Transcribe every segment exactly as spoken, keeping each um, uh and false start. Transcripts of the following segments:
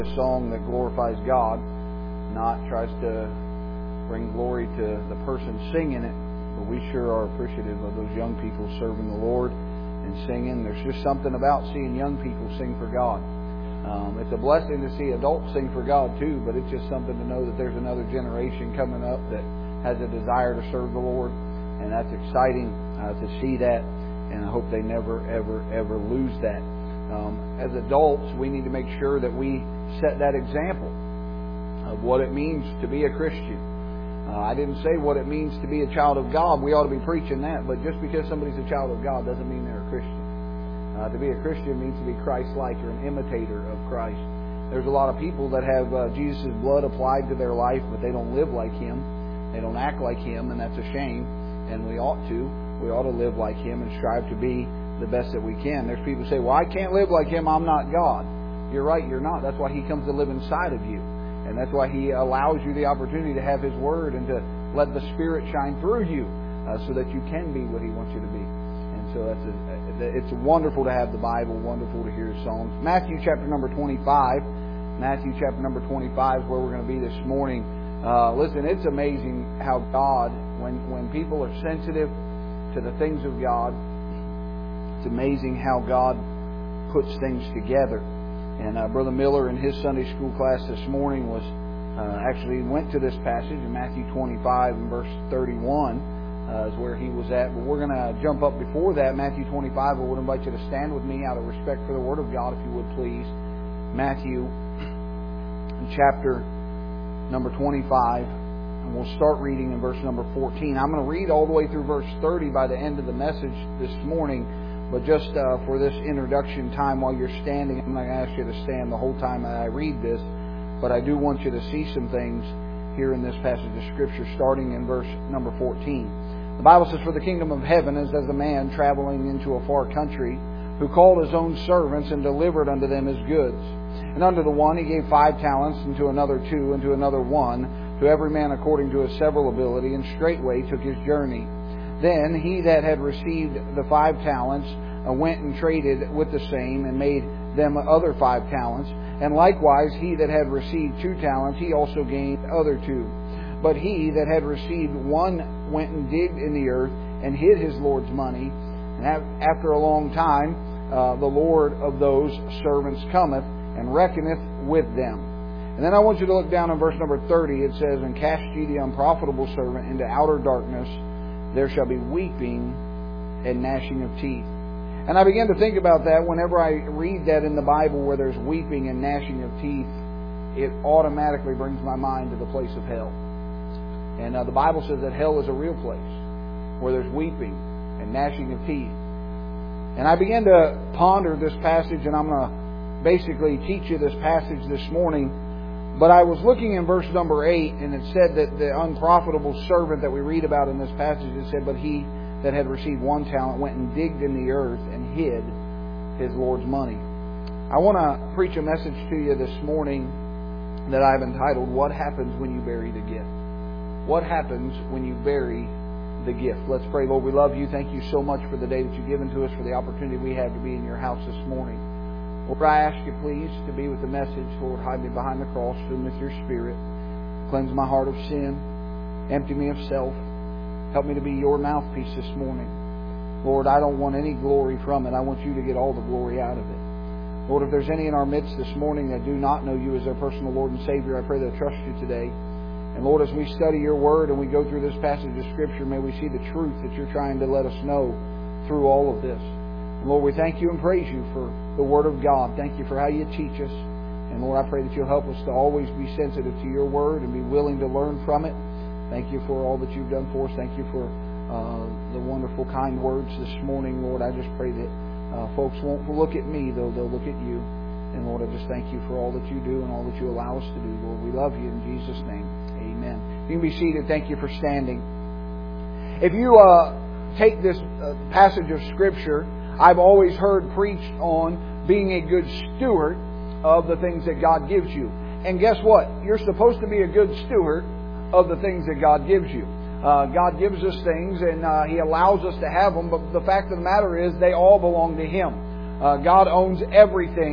A song that glorifies God, not tries to bring glory to the person singing it, but we sure are appreciative of those young people serving the Lord and singing. There's just something about seeing young people sing for God. Um, it's a blessing to see adults sing for God too, but it's just something to know that there's another generation coming up that has a desire to serve the Lord, and that's exciting uh, to see that, and I hope they never, ever, ever lose that. Um, as adults, we need to make sure that we set that example of what it means to be a Christian. Uh, I didn't say what it means to be a child of God. We ought to be preaching that, but just because somebody's a child of God doesn't mean they're a Christian. Uh, to be a Christian means to be Christ-like or an imitator of Christ. There's a lot of people that have uh, Jesus' blood applied to their life, but they don't live like Him. They don't act like Him, and that's a shame. And we ought to. We ought to live like Him and strive to be the best that we can. There's people who say, well, I can't live like Him, I'm not God. You're right, you're not. That's why He comes to live inside of you. And that's why He allows you the opportunity to have His Word and to let the Spirit shine through you uh, so that you can be what He wants you to be. And so that's a, it's wonderful to have the Bible, wonderful to hear His songs. Matthew chapter number twenty-five. Matthew chapter number twenty-five is where we're going to be this morning. Uh, listen, it's amazing how God, when, when people are sensitive to the things of God, it's amazing how God puts things together. And uh, Brother Miller in his Sunday school class this morning was uh, actually went to this passage in Matthew twenty-five and verse thirty-one uh, is where he was at. But we're going to jump up before that, Matthew twenty-five. I would invite you to stand with me out of respect for the Word of God, if you would please. Matthew chapter number twenty-five. And we'll start reading in verse number fourteen. I'm going to read all the way through verse thirty by the end of the message this morning. But just uh, for this introduction time while you're standing, I'm not going to ask you to stand the whole time that I read this. But I do want you to see some things here in this passage of Scripture, starting in verse number fourteen. The Bible says, for the kingdom of heaven is as a man traveling into a far country, who called his own servants and delivered unto them his goods. And unto the one he gave five talents, and to another two, and to another one, to every man according to his several ability, and straightway took his journey. Then he that had received the five talents uh, went and traded with the same, and made them other five talents. And likewise he that had received two talents, he also gained other two. But he that had received one went and digged in the earth, and hid his Lord's money. And after a long time uh, the Lord of those servants cometh, and reckoneth with them. And then I want you to look down in verse number thirty. It says, and cast ye the unprofitable servant into outer darkness. There shall be weeping and gnashing of teeth. And I began to think about that whenever I read that in the Bible where there's weeping and gnashing of teeth. It automatically brings my mind to the place of hell. And uh, the Bible says that hell is a real place where there's weeping and gnashing of teeth. And I began to ponder this passage, and I'm going to basically teach you this passage this morning. But I was looking in verse number eight, and it said that the unprofitable servant that we read about in this passage, it said, but he that had received one talent went and digged in the earth and hid his Lord's money. I want to preach a message to you this morning that I've entitled, What Happens When You Bury the Gift? What happens when you bury the gift? Let's pray. Lord, we love you. Thank you so much for the day that you've given to us, for the opportunity we have to be in your house this morning. Lord, I ask you, please, to be with the message. Lord, hide me behind the cross, fill me with your Spirit. Cleanse my heart of sin. Empty me of self. Help me to be your mouthpiece this morning. Lord, I don't want any glory from it. I want you to get all the glory out of it. Lord, if there's any in our midst this morning that do not know you as their personal Lord and Savior, I pray they'll trust you today. And Lord, as we study your Word and we go through this passage of Scripture, may we see the truth that you're trying to let us know through all of this. Lord, we thank you and praise you for the Word of God. Thank you for how you teach us. And Lord, I pray that you'll help us to always be sensitive to your Word and be willing to learn from it. Thank you for all that you've done for us. Thank you for uh, the wonderful, kind words this morning. Lord, I just pray that uh, folks won't look at me, though they'll look at you. And Lord, I just thank you for all that you do and all that you allow us to do. Lord, we love you in Jesus' name. Amen. You can be seated. Thank you for standing. If you uh, take this uh, passage of Scripture, I've always heard preached on being a good steward of the things that God gives you. And guess what? You're supposed to be a good steward of the things that God gives you. Uh, God gives us things and uh, He allows us to have them, but the fact of the matter is they all belong to Him. Uh, God owns everything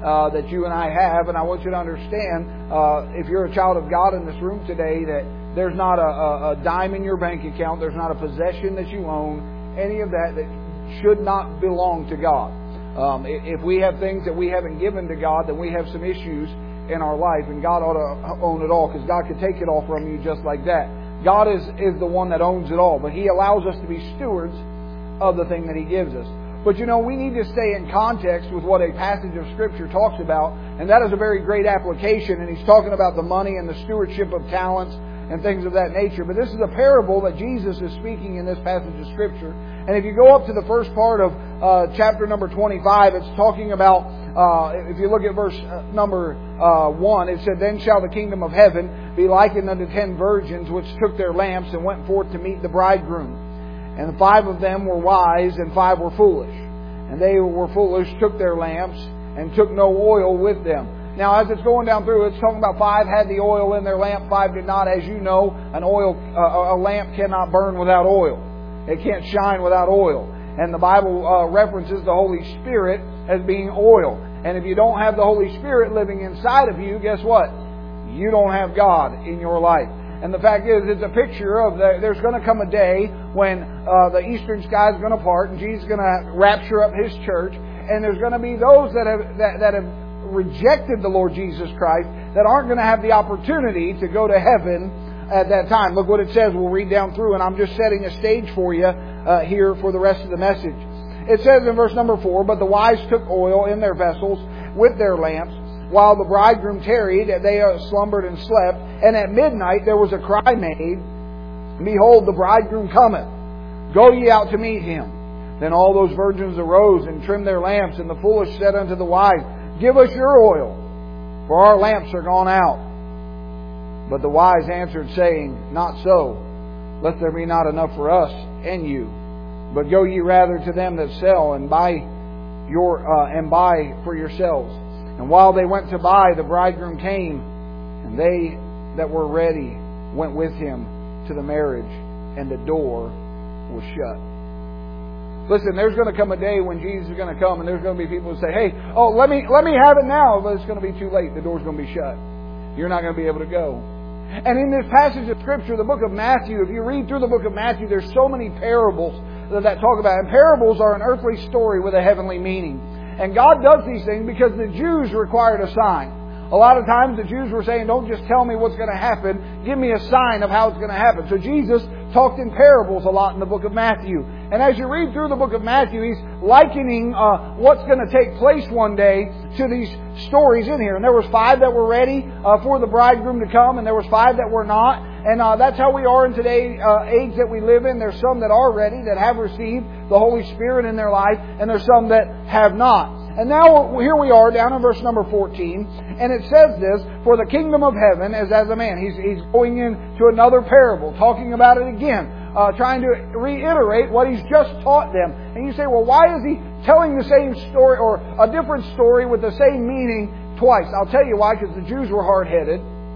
uh, that you and I have. And I want you to understand, uh, if you're a child of God in this room today, that there's not a, a, a dime in your bank account, there's not a possession that you own, any of that that should not belong to God. Um, if we have things that we haven't given to God, then we have some issues in our life, and God ought to own it all, because God could take it all from you just like that. God is, is the one that owns it all, but He allows us to be stewards of the thing that He gives us. But you know, we need to stay in context with what a passage of Scripture talks about, and that is a very great application, and He's talking about the money and the stewardship of talents and things of that nature. But this is a parable that Jesus is speaking in this passage of Scripture. And if you go up to the first part of uh, chapter number twenty-five, it's talking about, uh, if you look at verse uh, number uh, one, it said, "Then shall the kingdom of heaven be likened unto ten virgins, which took their lamps and went forth to meet the bridegroom. And five of them were wise, and five were foolish. And they who were foolish took their lamps, and took no oil with them." Now, as it's going down through, it's talking about five had the oil in their lamp, five did not. As you know, an oil, uh, a lamp cannot burn without oil. It can't shine without oil. And the Bible uh, references the Holy Spirit as being oil. And if you don't have the Holy Spirit living inside of you, guess what? You don't have God in your life. And the fact is, it's a picture of the, there's going to come a day when uh, the eastern sky is going to part, and Jesus is going to rapture up His church. And there's going to be those that have that, that have rejected the Lord Jesus Christ that aren't going to have the opportunity to go to heaven at that time. Look what it says. We'll read down through, and I'm just setting a stage for you uh, here for the rest of the message. It says in verse number four, "But the wise took oil in their vessels with their lamps. While the bridegroom tarried, they slumbered and slept. And at midnight there was a cry made, Behold, the bridegroom cometh. Go ye out to meet him. Then all those virgins arose and trimmed their lamps. And the foolish said unto the wise, Give us your oil, for our lamps are gone out. But the wise answered, saying, Not so, lest there be not enough for us and you. But go ye rather to them that sell, and buy your uh, and buy for yourselves. And while they went to buy, the bridegroom came, and they that were ready went with him to the marriage, and the door was shut." Listen, there's going to come a day when Jesus is going to come, and there's going to be people who say, "Hey, oh, let me let me have it now," but it's going to be too late. The door's going to be shut. You're not going to be able to go. And in this passage of Scripture, the book of Matthew, if you read through the book of Matthew, there's so many parables that talk about it. And parables are an earthly story with a heavenly meaning. And God does these things because the Jews required a sign. A lot of times the Jews were saying, "Don't just tell me what's going to happen. Give me a sign of how it's going to happen." So Jesus talked in parables a lot in the book of Matthew. And as you read through the book of Matthew, He's likening uh, what's going to take place one day to these stories in here. And there was five that were ready uh, for the bridegroom to come, and there was five that were not. And uh, that's how we are in today's uh, age that we live in. There's some that are ready, that have received the Holy Spirit in their life, and there's some that have not. And now here we are down in verse number fourteen, and it says this, "For the kingdom of heaven is as a man." He's, he's going into another parable, talking about it again, uh, trying to reiterate what He's just taught them. And you say, well, why is He telling the same story or a different story with the same meaning twice? I'll tell you why, because the Jews were hard-headed.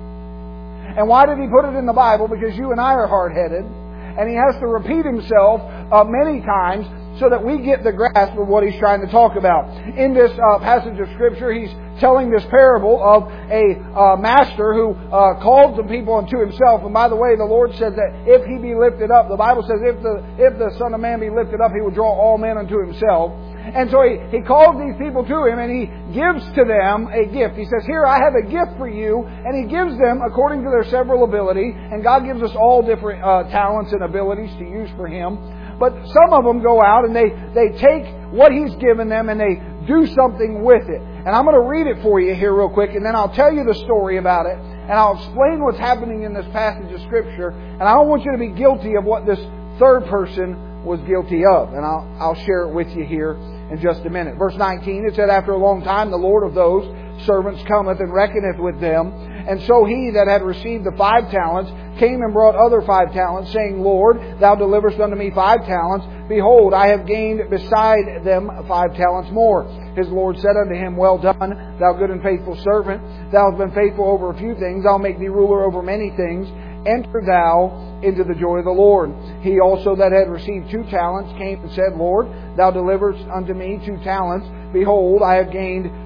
And why did He put it in the Bible? Because you and I are hard-headed. And He has to repeat Himself uh, many times so that we get the grasp of what He's trying to talk about. In this uh, passage of Scripture, He's telling this parable of a uh, master who uh, called some people unto Himself. And by the way, the Lord says that if He be lifted up, the Bible says if the if the Son of Man be lifted up, He will draw all men unto Himself. And so He, he calls these people to Him, and He gives to them a gift. He says, "Here, I have a gift for you." And He gives them according to their several ability. And God gives us all different uh, talents and abilities to use for Him. But some of them go out and they, they take what He's given them and they do something with it. And I'm going to read it for you here real quick, and then I'll tell you the story about it. And I'll explain what's happening in this passage of Scripture. And I don't want you to be guilty of what this third person was guilty of. And I'll, I'll share it with you here in just a minute. Verse nineteen, it said, "After a long time the Lord of those servants cometh and reckoneth with them. And so he that had received the five talents came and brought other five talents, saying, Lord, thou deliverest unto me five talents. Behold, I have gained beside them five talents more. His Lord said unto him, Well done, thou good and faithful servant. Thou hast been faithful over a few things. I'll make thee ruler over many things. Enter thou into the joy of the Lord. He also that had received two talents came and said, Lord, thou deliverest unto me two talents. Behold, I have gained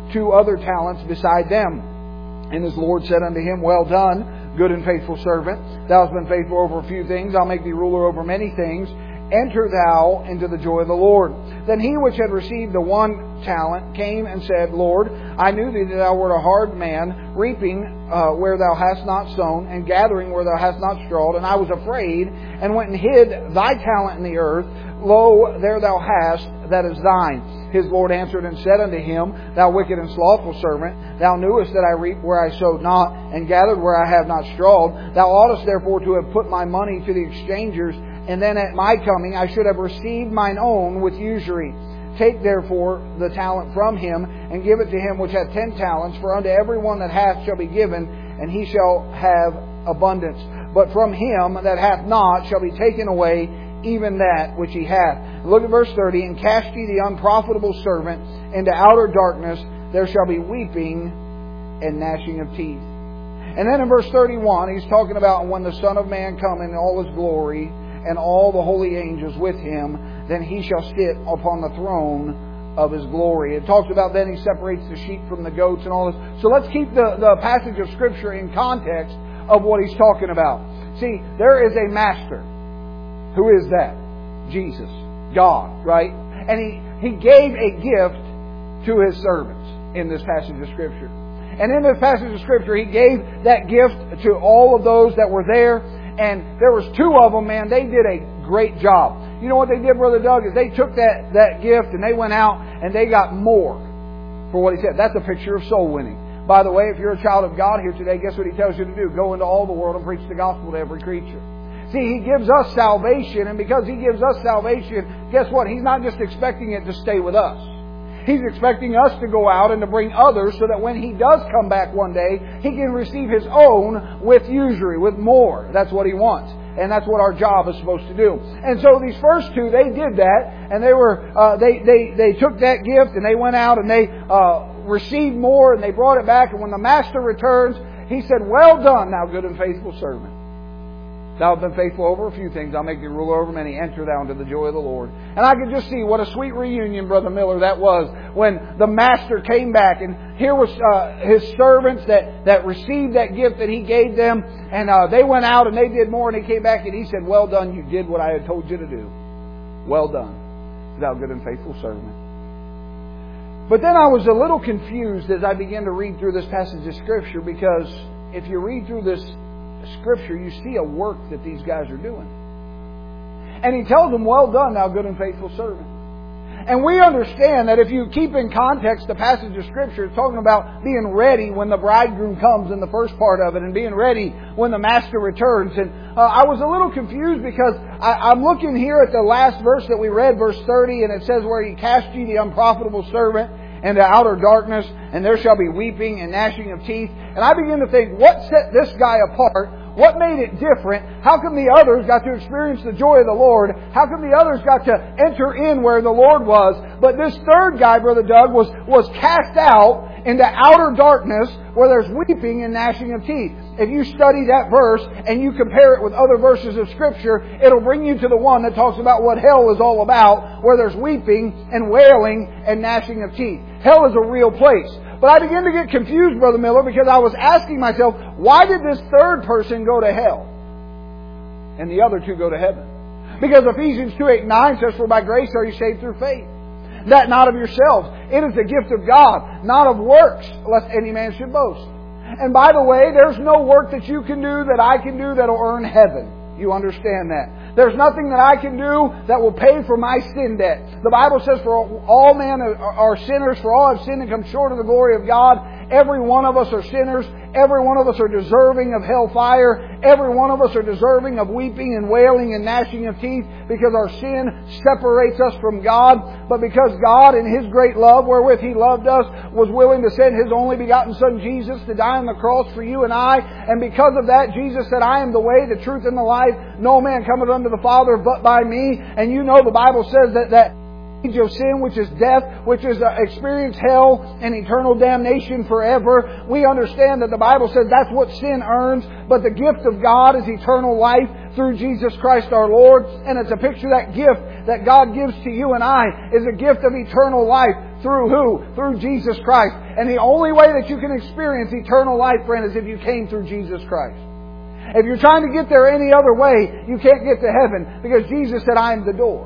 two other talents beside them. And his Lord said unto him, Well done, good and faithful servant. Thou hast been faithful over a few things. I'll make thee ruler over many things. Enter thou into the joy of the Lord. Then he which had received the one talent came and said, Lord, I knew thee that thou wert a hard man, reaping uh, where thou hast not sown, and gathering where thou hast not strawed. And I was afraid, and went and hid thy talent in the earth. Lo, there thou hast that is thine. His Lord answered and said unto him, Thou wicked and slothful servant, thou knewest that I reap where I sowed not, and gathered where I have not strawed. Thou oughtest therefore to have put my money to the exchangers, and then at my coming I should have received mine own with usury. Take therefore the talent from him, and give it to him which hath ten talents. For unto every one that hath shall be given, and he shall have abundance. But from him that hath not shall be taken away even that which he hath. Look at verse thirty. And cast ye the unprofitable servant into outer darkness. There shall be weeping and gnashing of teeth. And then in verse thirty-one, he's talking about when the Son of Man come in all his glory, and all the holy angels with him, then he shall sit upon the throne of his glory. It talks about then he separates the sheep from the goats and all this. So let's keep the, the passage of Scripture in context of what he's talking about. See, there is a master. Who is that? Jesus. God, right? And he, he gave a gift to his servants in this passage of Scripture. And in this passage of Scripture, he gave that gift to all of those that were there. And there was two of them, man, they did a great job. You know what they did, Brother Doug, is they took that, that gift and they went out and they got more for what he said. That's a picture of soul winning. By the way, if you're a child of God here today, guess what he tells you to do? Go into all the world and preach the gospel to every creature. See, he gives us salvation, and because he gives us salvation, guess what? He's not just expecting it to stay with us. He's expecting us to go out and to bring others so that when he does come back one day, he can receive his own with usury, with more. That's what he wants. And that's what our job is supposed to do. And so these first two, they did that, and they were uh, they they they took that gift and they went out and they uh, received more and they brought it back. And when the master returns, he said, Well done, thou good and faithful servant. Thou hast been faithful over a few things. I'll make thee ruler over many. Enter thou into the joy of the Lord. And I could just see what a sweet reunion, Brother Miller, that was when the master came back. And here was uh, his servants that, that received that gift that he gave them. And uh, they went out and they did more. And he came back and he said, Well done, you did what I had told you to do. Well done, thou good and faithful servant. But then I was a little confused as I began to read through this passage of Scripture, because if you read through this Scripture, you see a work that these guys are doing. And he tells them, Well done, thou good and faithful servant. And we understand that if you keep in context the passage of Scripture, it's talking about being ready when the bridegroom comes in the first part of it, and being ready when the master returns. And uh, I was a little confused because I, I'm looking here at the last verse that we read, verse thirty, and it says, Where he cast ye the unprofitable servant into outer darkness, and there shall be weeping and gnashing of teeth. And I begin to think, what set this guy apart? What made it different? How come the others got to experience the joy of the Lord? How come the others got to enter in where the Lord was? But this third guy, Brother Doug, was, was cast out into outer darkness where there's weeping and gnashing of teeth. If you study that verse and you compare it with other verses of Scripture, it'll bring you to the one that talks about what hell is all about, where there's weeping and wailing and gnashing of teeth. Hell is a real place. But I began to get confused, Brother Miller, because I was asking myself, why did this third person go to hell and the other two go to heaven? Because Ephesians two, eight, nine says, For by grace are you saved through faith, that not of yourselves. It is the gift of God, not of works, lest any man should boast. And by the way, there's no work that you can do, that I can do, that will earn heaven. You understand that. There's nothing that I can do that will pay for my sin debt. The Bible says, For all men are sinners, for all have sinned and come short of the glory of God. Every one of us are sinners. Every one of us are deserving of hellfire. Every one of us are deserving of weeping and wailing and gnashing of teeth, because our sin separates us from God. But because God, in His great love wherewith He loved us, was willing to send His only begotten Son Jesus to die on the cross for you and I. And because of that, Jesus said, I am the way, the truth, and the life. No man cometh unto the Father but by me. And you know the Bible says that that of sin, which is death, which is uh, experience hell and eternal damnation forever. We understand that the Bible says that's what sin earns, but the gift of God is eternal life through Jesus Christ our Lord. And it's a picture, that gift that God gives to you and I is a gift of eternal life Through who? Through Jesus Christ. And the only way that you can experience eternal life, friend, is if you came through Jesus Christ. If you're trying to get there any other way, you can't get to heaven, because Jesus said, I am the door.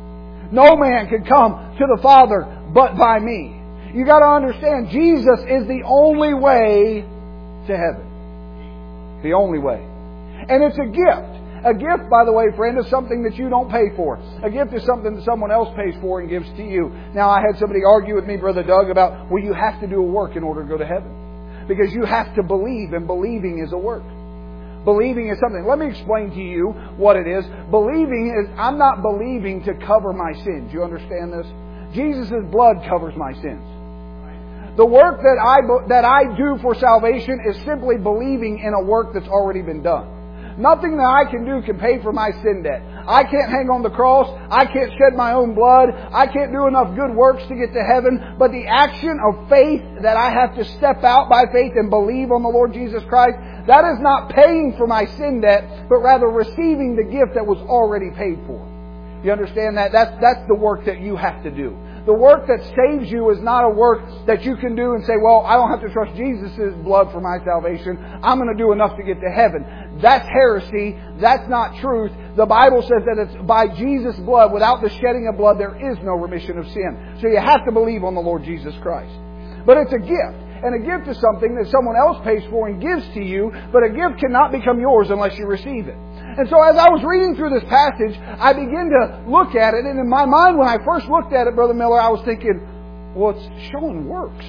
No man can come to the Father but by me. You got to understand, Jesus is the only way to heaven. The only way. And it's a gift. A gift, by the way, friend, is something that you don't pay for. A gift is something that someone else pays for and gives to you. Now, I had somebody argue with me, Brother Doug, about, well, you have to do a work in order to go to heaven. Because you have to believe, and believing is a work. Believing is something. Let me explain to you what it is. Believing is, I'm not believing to cover my sins. You understand this? Jesus' blood covers my sins. The work that I, that I do for salvation is simply believing in a work that's already been done. Nothing that I can do can pay for my sin debt. I can't hang on the cross. I can't shed my own blood. I can't do enough good works to get to heaven. But the action of faith that I have to step out by faith and believe on the Lord Jesus Christ, that is not paying for my sin debt, but rather receiving the gift that was already paid for. You understand that? That's, that's the work that you have to do. The work that saves you is not a work that you can do and say, well, I don't have to trust Jesus' blood for my salvation. I'm going to do enough to get to heaven. That's heresy. That's not truth. The Bible says that it's by Jesus' blood, without the shedding of blood, there is no remission of sin. So you have to believe on the Lord Jesus Christ. But it's a gift. And a gift is something that someone else pays for and gives to you, but a gift cannot become yours unless you receive it. And so as I was reading through this passage, I began to look at it, and in my mind, when I first looked at it, Brother Miller, I was thinking, well, it's showing works.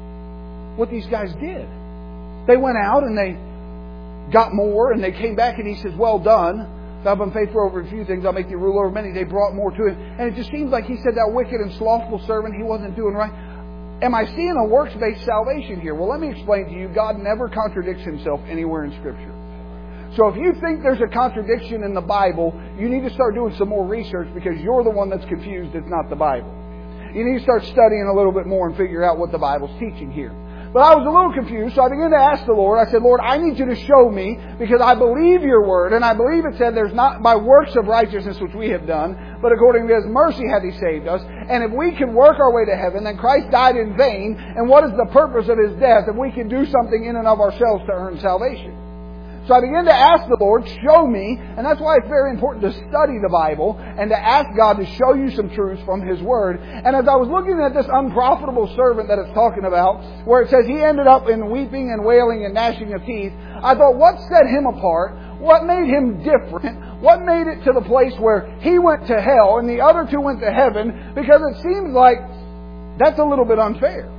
What these guys did. They went out and they got more, and they came back, and he says, well done. I've been faithful over a few things, I'll make you ruler over many. They brought more to him. And it just seems like he said that wicked and slothful servant, he wasn't doing right. Am I seeing a works-based salvation here? Well, let me explain to you. God never contradicts Himself anywhere in Scripture. So if you think there's a contradiction in the Bible, you need to start doing some more research, because you're the one that's confused. It's not the Bible. You need to start studying a little bit more and figure out what the Bible's teaching here. But I was a little confused, so I began to ask the Lord. I said, Lord, I need you to show me, because I believe your word, and I believe it said there's not by works of righteousness which we have done, but according to His mercy hath He saved us. And if we can work our way to heaven, then Christ died in vain. And what is the purpose of His death if we can do something in and of ourselves to earn salvation? So I began to ask the Lord, show me, and that's why it's very important to study the Bible and to ask God to show you some truths from His Word. And as I was looking at this unprofitable servant that it's talking about, where it says he ended up in weeping and wailing and gnashing of teeth, I thought, what set him apart? What made him different? What made it to the place where he went to hell and the other two went to heaven? Because it seems like that's a little bit unfair.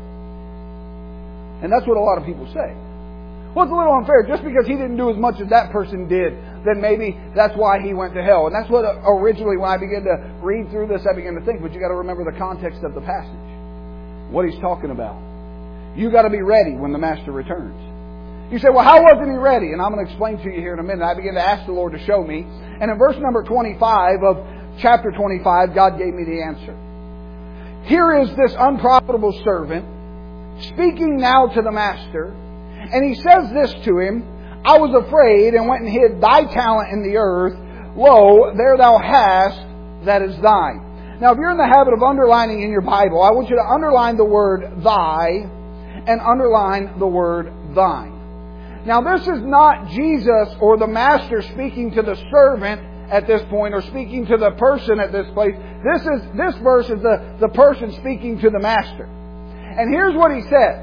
And that's what a lot of people say. Well, it's a little unfair. Just because he didn't do as much as that person did, then maybe that's why he went to hell. And that's what originally, when I began to read through this, I began to think. But you got to remember the context of the passage. What he's talking about. You got to be ready when the Master returns. You say, well, how wasn't he ready? And I'm going to explain to you here in a minute. I began to ask the Lord to show me. And in verse number twenty-five of chapter twenty-five, God gave me the answer. Here is this unprofitable servant speaking now to the Master. And he says this to him, I was afraid and went and hid thy talent in the earth. Lo, there thou hast that is thine. Now, if you're in the habit of underlining in your Bible, I want you to underline the word thy and underline the word thine. Now, this is not Jesus or the Master speaking to the servant at this point, or speaking to the person at this place. This is this verse is the, the person speaking to the Master. And here's what he said.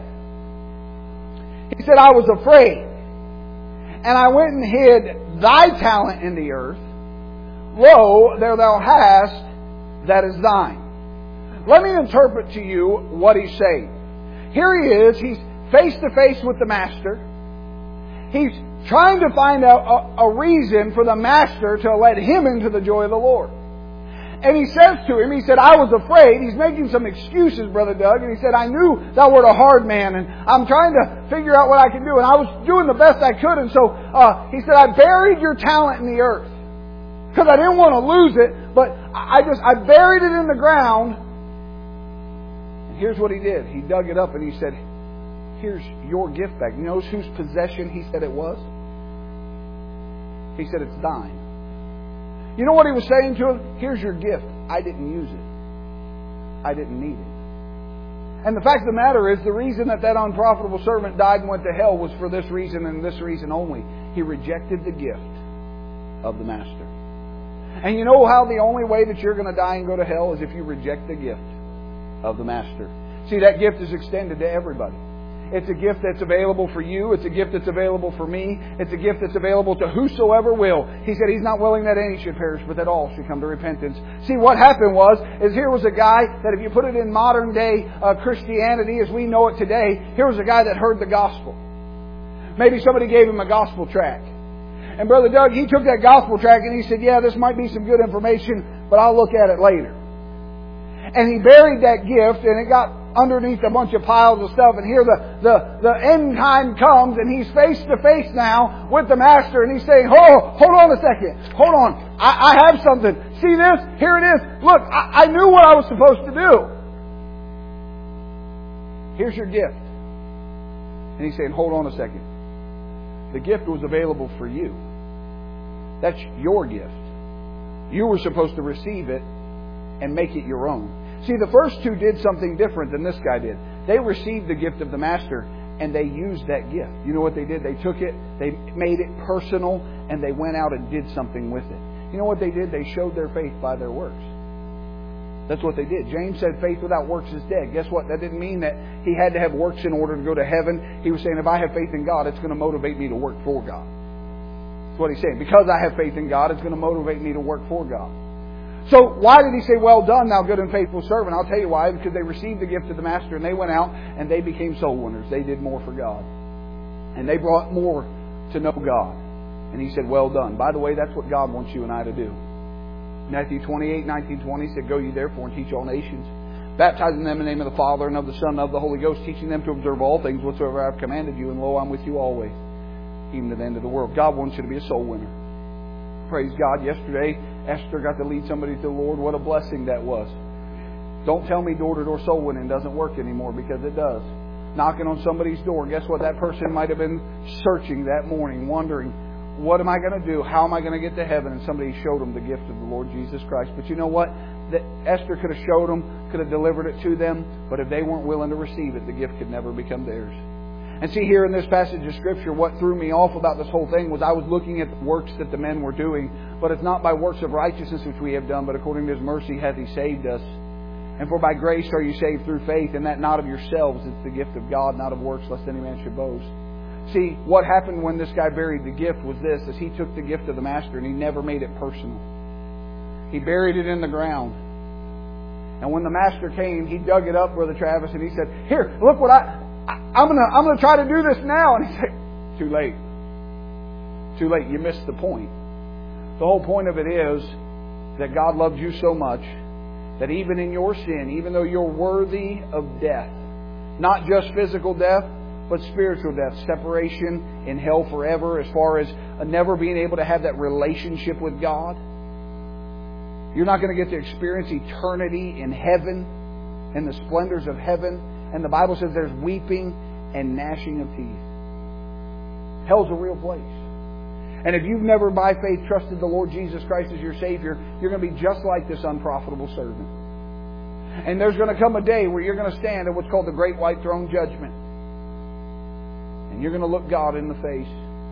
He said, I was afraid, and I went and hid thy talent in the earth. Lo, there thou hast that is thine. Let me interpret to you what he's saying. Here he is. He's face to face with the Master. He's trying to find a, a, a reason for the Master to let him into the joy of the Lord. And he says to him, he said, I was afraid. He's making some excuses, Brother Doug. And he said, I knew thou wert a hard man, and I'm trying to figure out what I can do. And I was doing the best I could. And so uh, he said, I buried your talent in the earth. Because I didn't want to lose it, but I just I buried it in the ground. And here's what he did. He dug it up and he said, here's your gift back. You know whose possession he said it was? He said, it's thine. You know what he was saying to him? Here's your gift. I didn't use it. I didn't need it. And the fact of the matter is, the reason that that unprofitable servant died and went to hell was for this reason and this reason only. He rejected the gift of the Master. And you know how the only way that you're going to die and go to hell is if you reject the gift of the Master. See, that gift is extended to everybody. It's a gift that's available for you. It's a gift that's available for me. It's a gift that's available to whosoever will. He said He's not willing that any should perish, but that all should come to repentance. See, what happened was, is here was a guy that if you put it in modern day uh, Christianity as we know it today, here was a guy that heard the gospel. Maybe somebody gave him a gospel tract. And Brother Doug, he took that gospel tract and he said, yeah, this might be some good information, but I'll look at it later. And he buried that gift and it got underneath a bunch of piles of stuff. And here the, the, the end time comes and he's face to face now with the Master. And he's saying, oh, hold on a second. Hold on. I, I have something. See this? Here it is. Look, I, I knew what I was supposed to do. Here's your gift. And he's saying, hold on a second. The gift was available for you. That's your gift. You were supposed to receive it and make it your own. See, the first two did something different than this guy did. They received the gift of the Master and they used that gift. You know what they did? They took it, they made it personal, and they went out and did something with it. You know what they did? They showed their faith by their works. That's what they did. James said faith without works is dead. Guess what? That didn't mean that he had to have works in order to go to heaven. He was saying if I have faith in God, it's going to motivate me to work for God. That's what he's saying. Because I have faith in God, it's going to motivate me to work for God. So why did he say, well done, thou good and faithful servant? I'll tell you why. Because they received the gift of the Master and they went out and they became soul winners. They did more for God. And they brought more to know God. And he said, well done. By the way, that's what God wants you and I to do. Matthew twenty-eight, nineteen, twenty said, go ye therefore and teach all nations, baptizing them in the name of the Father and of the Son and of the Holy Ghost, teaching them to observe all things whatsoever I have commanded you. And lo, I'm with you always, even to the end of the world. God wants you to be a soul winner. Praise God. Yesterday, Esther got to lead somebody to the Lord. What a blessing that was. Don't tell me door-to-door soul winning doesn't work anymore, because it does. Knocking on somebody's door. Guess what? That person might have been searching that morning, wondering, what am I going to do? How am I going to get to heaven? And somebody showed them the gift of the Lord Jesus Christ. But you know what? That Esther could have showed them, could have delivered it to them. But if they weren't willing to receive it, the gift could never become theirs. And see, here in this passage of Scripture, what threw me off about this whole thing was I was looking at the works that the men were doing. But it's not by works of righteousness which we have done, but according to His mercy hath He saved us. And for by grace are you saved through faith, and that not of yourselves. It's the gift of God, not of works, lest any man should boast. See, what happened when this guy buried the gift was this, is he took the gift of the Master and he never made it personal. He buried it in the ground. And when the Master came, he dug it up, Brother Travis, and he said, here, look what I... I'm gonna I'm gonna try to do this now. And he said, too late. Too late. You missed the point. The whole point of it is that God loved you so much that even in your sin, even though you're worthy of death, not just physical death, but spiritual death, separation in hell forever, as far as never being able to have that relationship with God. You're not going to get to experience eternity in heaven and the splendors of heaven. And the Bible says there's weeping and gnashing of teeth. Hell's a real place. And if you've never by faith trusted the Lord Jesus Christ as your Savior, you're going to be just like this unprofitable servant. And there's going to come a day where you're going to stand at what's called the Great White Throne Judgment. And you're going to look God in the face.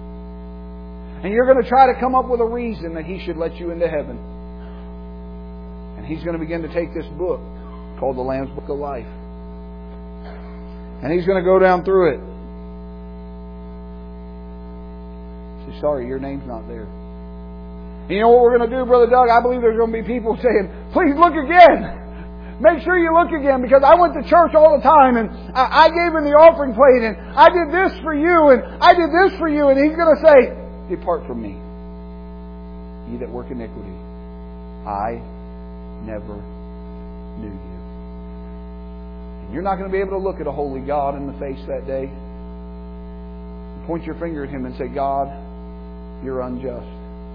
And you're going to try to come up with a reason that He should let you into heaven. And He's going to begin to take this book called the Lamb's Book of Life. And He's going to go down through it. Say, sorry, your name's not there. And you know what we're going to do, Brother Doug? I believe there's going to be people saying, please look again. Make sure you look again, because I went to church all the time and I gave in the offering plate and I did this for you and I did this for you. And He's going to say, depart from me, ye that work iniquity. I never knew you. You're not going to be able to look at a holy God in the face that day. Point your finger at Him and say, God, you're unjust.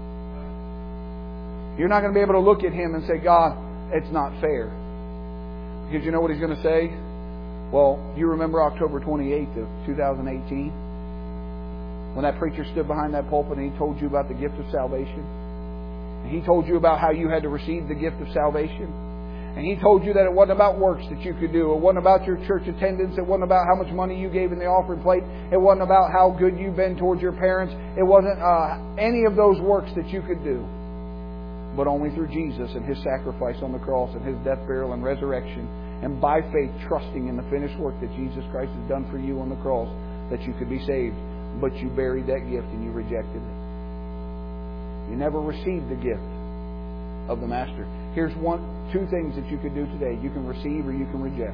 You're not going to be able to look at Him and say, God, it's not fair. Because you know what He's going to say? Well, you remember October twenty-eighth of two thousand eighteen? When that preacher stood behind that pulpit and he told you about the gift of salvation? And he told you about how you had to receive the gift of salvation? And He told you that it wasn't about works that you could do. It wasn't about your church attendance. It wasn't about how much money you gave in the offering plate. It wasn't about how good you've been towards your parents. It wasn't uh, any of those works that you could do. But only through Jesus and His sacrifice on the cross and His death, burial, and resurrection. And by faith, trusting in the finished work that Jesus Christ has done for you on the cross, that you could be saved. But you buried that gift and you rejected it. You never received the gift of the Master. Here's one, two things that you could do today. You can receive or you can reject.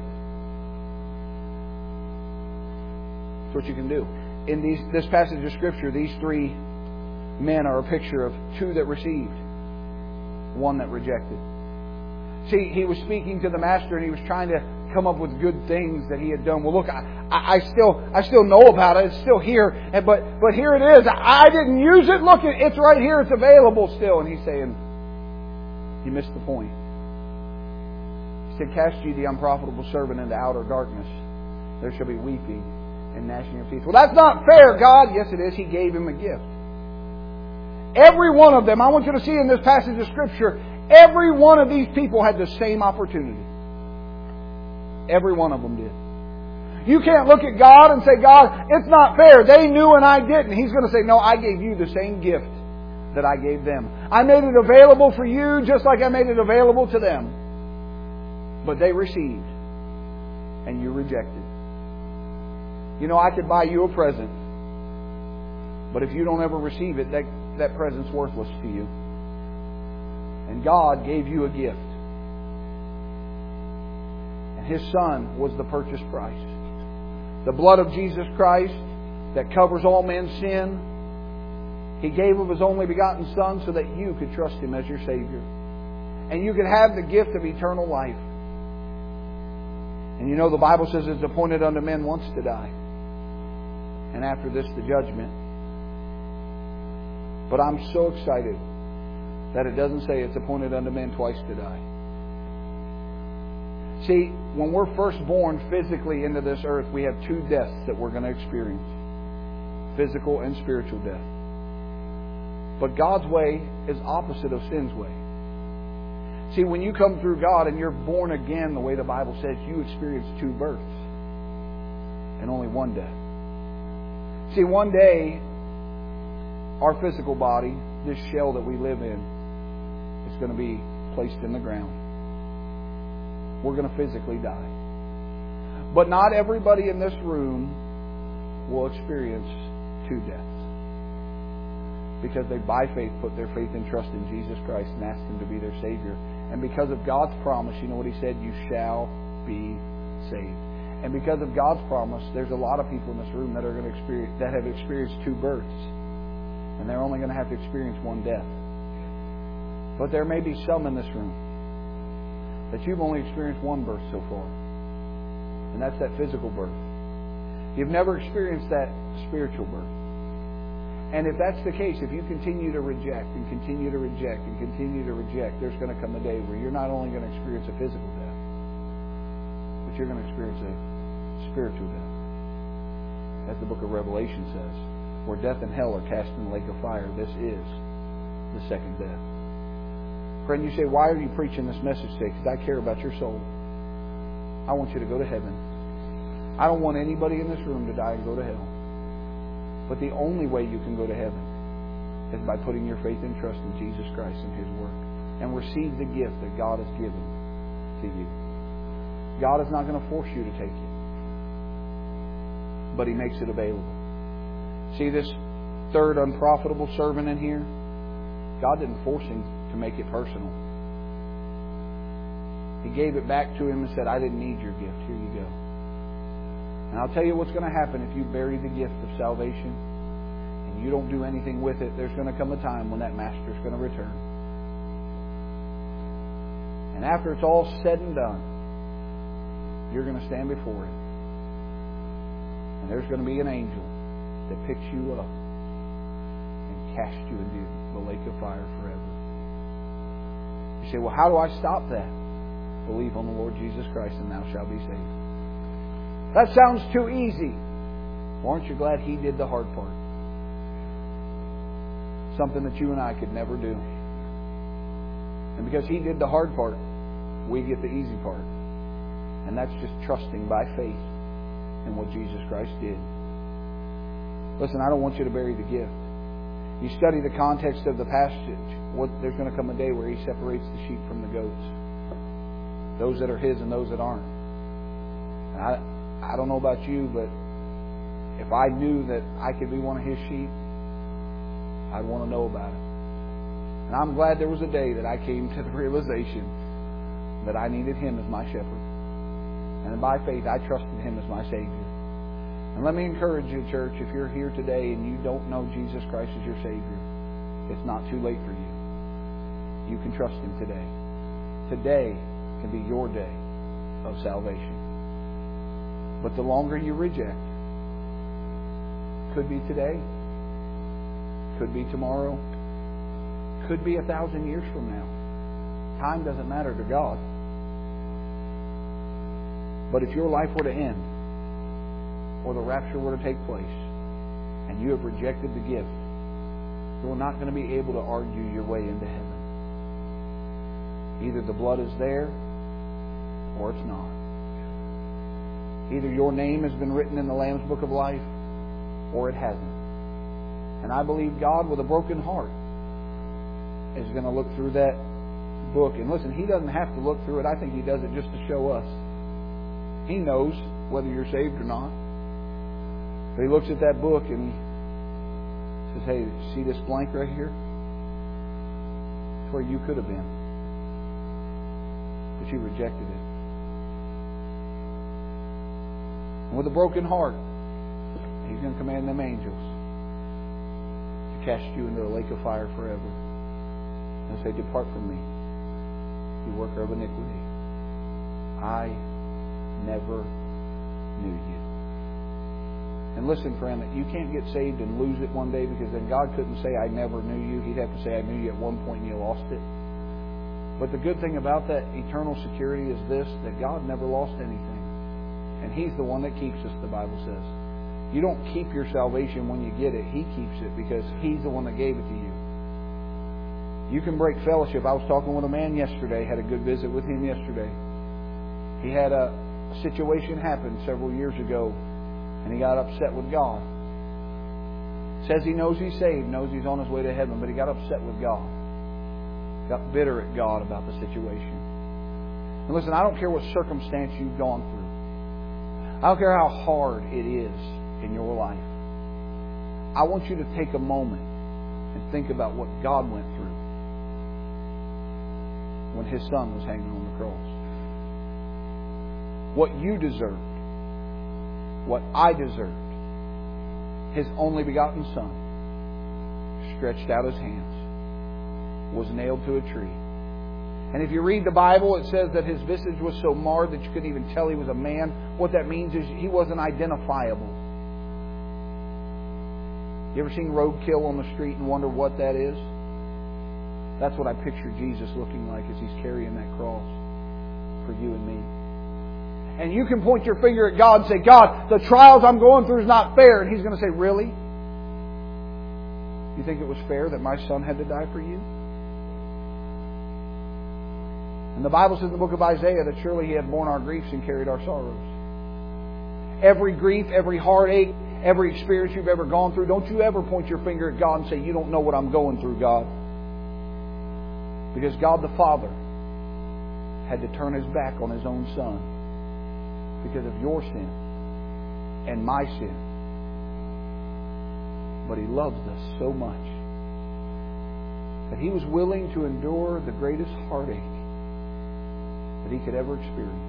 That's what you can do. In these, this passage of Scripture, these three men are a picture of two that received, one that rejected. See, he was speaking to the Master and he was trying to come up with good things that he had done. Well, look, I, I still I still know about it. It's still here. And, but but here it is. I, I didn't use it. Look, it's right here. It's available still. And he's saying, you missed the point. He said, cast ye the unprofitable servant into outer darkness. There shall be weeping and gnashing of teeth. Well, that's not fair, God. Yes, it is. He gave him a gift. Every one of them, I want you to see in this passage of Scripture, every one of these people had the same opportunity. Every one of them did. You can't look at God and say, God, it's not fair. They knew and I didn't. He's going to say, no, I gave you the same gift that I gave them. I made it available for you just like I made it available to them. But they received and you rejected. You know, I could buy you a present, but if you don't ever receive it, that, that present's worthless to you. And God gave you a gift. And His Son was the purchase price. The blood of Jesus Christ that covers all men's sin. He gave of His only begotten Son so that you could trust Him as your Savior. And you could have the gift of eternal life. And you know the Bible says it's appointed unto men once to die. And after this the judgment. But I'm so excited that it doesn't say it's appointed unto men twice to die. See, when we're first born physically into this earth, we have two deaths that we're going to experience. Physical and spiritual death. But God's way is opposite of sin's way. See, when you come through God and you're born again, the way the Bible says, you experience two births and only one death. See, one day, our physical body, this shell that we live in, is going to be placed in the ground. We're going to physically die. But not everybody in this room will experience two deaths. Because they, by faith, put their faith and trust in Jesus Christ and asked Him to be their Savior. And because of God's promise, you know what He said? You shall be saved. And because of God's promise, there's a lot of people in this room that are going to experience, that have experienced two births. And they're only going to have to experience one death. But there may be some in this room that you've only experienced one birth so far. And that's that physical birth. You've never experienced that spiritual birth. And if that's the case, if you continue to reject and continue to reject and continue to reject, there's going to come a day where you're not only going to experience a physical death, but you're going to experience a spiritual death. As the book of Revelation says, where death and hell are cast in the lake of fire, this is the second death. Friend, you say, why are you preaching this message today? Because I care about your soul. I want you to go to heaven. I don't want anybody in this room to die and go to hell. But the only way you can go to heaven is by putting your faith and trust in Jesus Christ and His work. And receive the gift that God has given to you. God is not going to force you to take it. But He makes it available. See this third unprofitable servant in here? God didn't force him to make it personal. He gave it back to him and said, I didn't need your gift. Here you go. And I'll tell you what's going to happen if you bury the gift of salvation and you don't do anything with it. There's going to come a time when that master's going to return. And after it's all said and done, you're going to stand before Him. And there's going to be an angel that picks you up and casts you into the lake of fire forever. You say, well, how do I stop that? Believe on the Lord Jesus Christ and thou shalt be saved. That sounds too easy. Well, aren't you glad He did the hard part? Something that you and I could never do. And because He did the hard part, We get the easy part. And that's just trusting by faith in what Jesus Christ did. Listen, I don't want you to bury the gift. You study the context of the passage. What, there's going to come a day where He separates the sheep from the goats. Those that are His and those that aren't. And I, I don't know about you, but if I knew that I could be one of His sheep, I'd want to know about it. And I'm glad there was a day that I came to the realization that I needed Him as my shepherd. And by faith, I trusted Him as my Savior. And let me encourage you, church, if you're here today and you don't know Jesus Christ as your Savior, it's not too late for you. You can trust Him today. Today can be your day of salvation. But the longer you reject, could be today, could be tomorrow, could be a thousand years from now. Time doesn't matter to God. But if your life were to end, or the rapture were to take place, and you have rejected the gift, you're not going to be able to argue your way into heaven. Either the blood is there, or it's not. Either your name has been written in the Lamb's Book of Life, or it hasn't. And I believe God, with a broken heart, is going to look through that book. And listen, He doesn't have to look through it. I think He does it just to show us. He knows whether you're saved or not. But He looks at that book and He says, hey, see this blank right here? It's where you could have been. But you rejected it. And with a broken heart, He's going to command them angels to cast you into the lake of fire forever. And say, depart from me, you worker of iniquity. I never knew you. And listen, friend, you can't get saved and lose it one day, because then God couldn't say, I never knew you. He'd have to say, I knew you at one point and you lost it. But the good thing about that eternal security is this, that God never lost anything. And He's the one that keeps us, the Bible says. You don't keep your salvation when you get it. He keeps it because He's the one that gave it to you. You can break fellowship. I was talking with a man yesterday, had a good visit with him yesterday. He had a situation happen several years ago, and he got upset with God. Says he knows he's saved, knows he's on his way to heaven, but he got upset with God. Got bitter at God about the situation. And listen, I don't care what circumstance you've gone through. I don't care how hard it is in your life. I want you to take a moment and think about what God went through when His Son was hanging on the cross. What you deserved, what I deserved, His only begotten Son stretched out His hands, was nailed to a tree. And if you read the Bible, it says that His visage was so marred that you couldn't even tell He was a man. What that means is He wasn't identifiable. You ever seen roadkill on the street and wonder what that is? That's what I picture Jesus looking like as He's carrying that cross for you and me. And you can point your finger at God and say, God, the trials I'm going through is not fair. And He's going to say, really? You think it was fair that my Son had to die for you? And the Bible says in the book of Isaiah that surely He had borne our griefs and carried our sorrows. Every grief, every heartache, every experience you've ever gone through, don't you ever point your finger at God and say, you don't know what I'm going through, God. Because God the Father had to turn His back on His own Son because of your sin and my sin. But He loves us so much that He was willing to endure the greatest heartache that He could ever experience.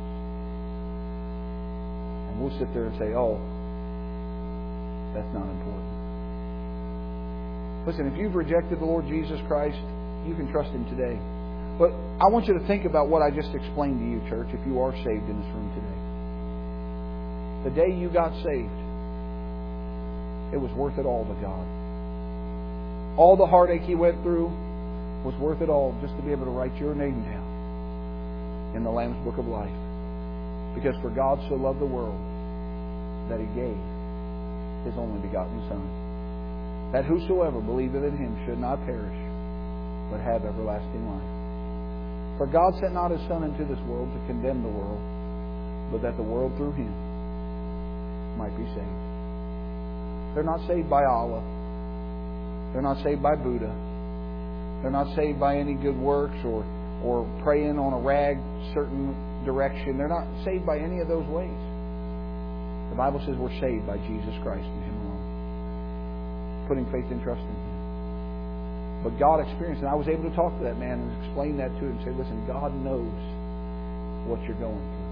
And we'll sit there and say, oh, that's not important. Listen, if you've rejected the Lord Jesus Christ, you can trust Him today. But I want you to think about what I just explained to you, church, if you are saved in this room today. The day you got saved, it was worth it all to God. All the heartache He went through was worth it all just to be able to write your name down in the Lamb's Book of Life. Because for God so loved the world that He gave His only begotten Son, that whosoever believeth in Him should not perish, but have everlasting life. For God sent not His Son into this world to condemn the world, but that the world through Him might be saved. They're not saved by Allah. They're not saved by Buddha. They're not saved by any good works or, or praying on a rag certain direction. They're not saved by any of those ways. The Bible says we're saved by Jesus Christ and Him alone. Putting faith and trust in Him. But God experienced, and I was able to talk to that man and explain that to him and say, listen, God knows what you're going through.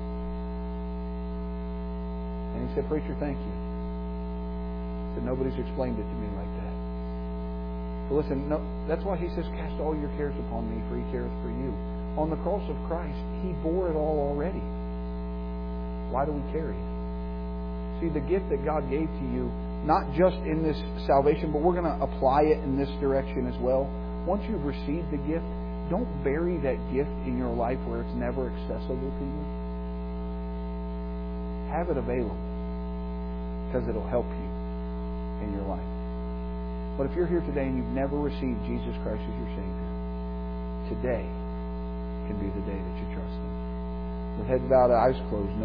And he said, preacher, thank you. He said, nobody's explained it to me like that. So listen, no, that's why He says, cast all your cares upon me, for He careth for you. On the cross of Christ, He bore it all already. Why do we carry it? See, the gift that God gave to you, not just in this salvation, but we're going to apply it in this direction as well. Once you've received the gift, don't bury that gift in your life where it's never accessible to you. Have it available, because it'll help you in your life. But if you're here today and you've never received Jesus Christ as your Savior, today can be the day that you trust Him. With heads bowed, eyes closed.